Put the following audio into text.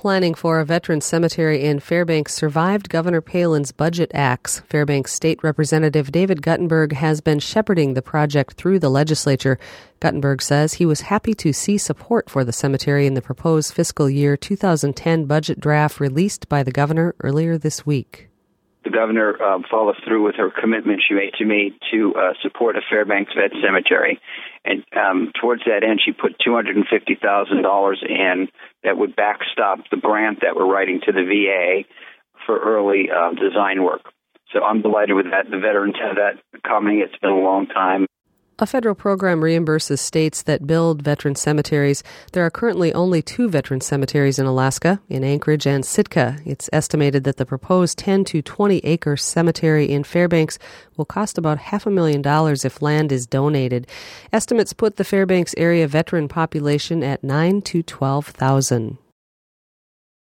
planning for a veterans cemetery in Fairbanks survived Governor Palin's budget axe. Fairbanks State Representative David Guttenberg has been shepherding the project through the legislature. Guttenberg says he was happy to see support for the cemetery in the proposed fiscal year 2010 budget draft released by the governor earlier this week. The governor followed through with her commitment she made to me to support a Fairbanks Vet Cemetery. And towards that end, she put $250,000 in that would backstop the grant that we're writing to the VA for early design work. So I'm delighted with that. The veterans have that coming. It's been a long time. A federal program reimburses states that build veteran cemeteries. There are currently only 2 veteran cemeteries in Alaska, in Anchorage and Sitka. It's estimated that the proposed 10 to 20-acre cemetery in Fairbanks will cost about $500,000 if land is donated. Estimates put the Fairbanks area veteran population at 9,000 to 12,000.